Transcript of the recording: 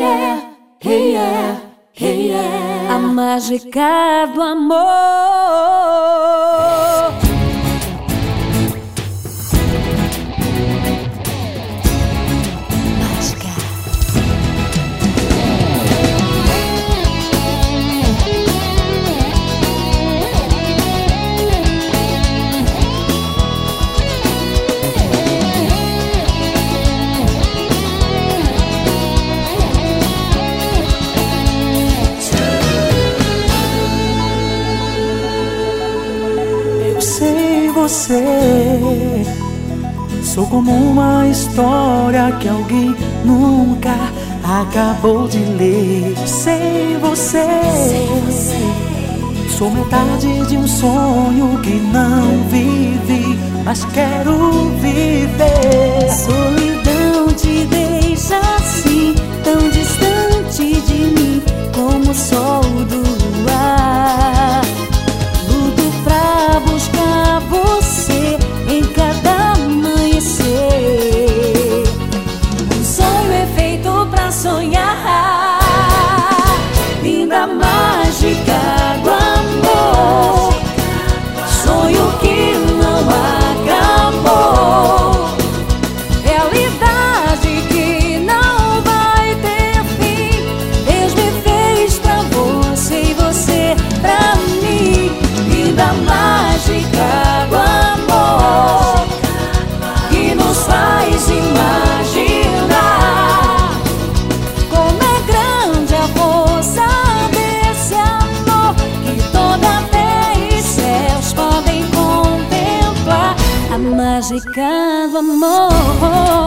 yeah, hey yeah, hey yeah. A mágica do amor. Mágica. Você, sou como uma história que alguém nunca acabou de ler. Sem você, sou metade de um sonho que não vivi, mas quero viver. Solidão te deixa assim, tão distante de mim, como o sol do luar. Luto pra buscar você em cada amanhecer. Um sonho é feito pra sonhar. Linda mágica do amor. Sonho que não acabou. Realidade que não vai ter fim. Deus me fez pra você e você pra mim. Linda mágica do amor, que nos faz imaginar como é grande a força desse amor, que toda terra e céus podem contemplar. A mágica do amor.